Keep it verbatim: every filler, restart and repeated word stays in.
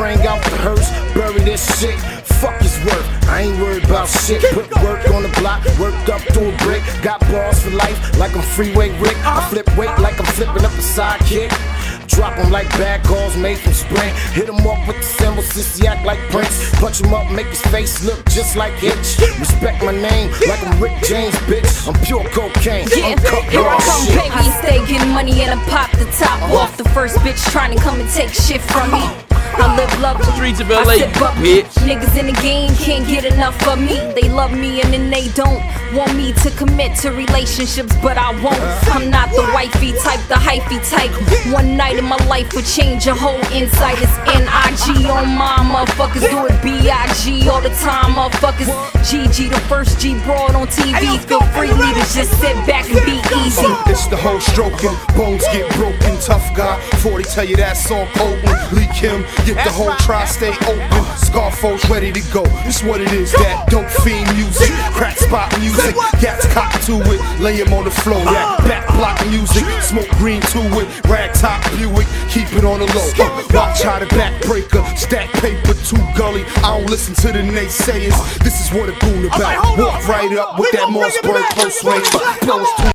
bring out the hearse, bury this shit. Fuck his worth, I ain't worried about shit. Put work on the block, worked up to a brick. Got balls for life, like I'm Freeway Rick. I flip weight like I'm flipping up a sidekick. Drop him like bad calls made from Sprint. Hit him up with the cymbals, sissy act like Prince. Punch him up, make his face look just like Hitch. Respect my name like I'm Rick James, bitch. I'm pure cocaine, yeah, uncut here raw I come, shit. baby. I stay getting money and I pop the top off. The first bitch trying to come and take shit from me. I live love Streets of L A, bitch. Niggas in the game can't get enough of me. They love me and then they don't want me to commit to relationships, but I won't. I'm not the wifey type, the hyphy type. One night in my life would change your whole insight. It's N I G on my motherfuckers. Do it B I G all the time, motherfuckers. G G, the first G broad on T V. Feel free to just sit back and be easy. It's the whole stroking, bones get broken. Tough guy, forty tell you that song potent. Leak him, get the whole tri-stay open. Scarfo's ready to go. It's what it is, that dope fiend music, crack spot music. Gats cop to it, lay him on the floor. That back block music, smoke green to it. Rag top Buick, keep it on the low. Uh, watch how the backbreaker, stack paper, too gully. I don't listen to the naysayers. This is what a goon about. Walk right up with that Mossberg close range. Blows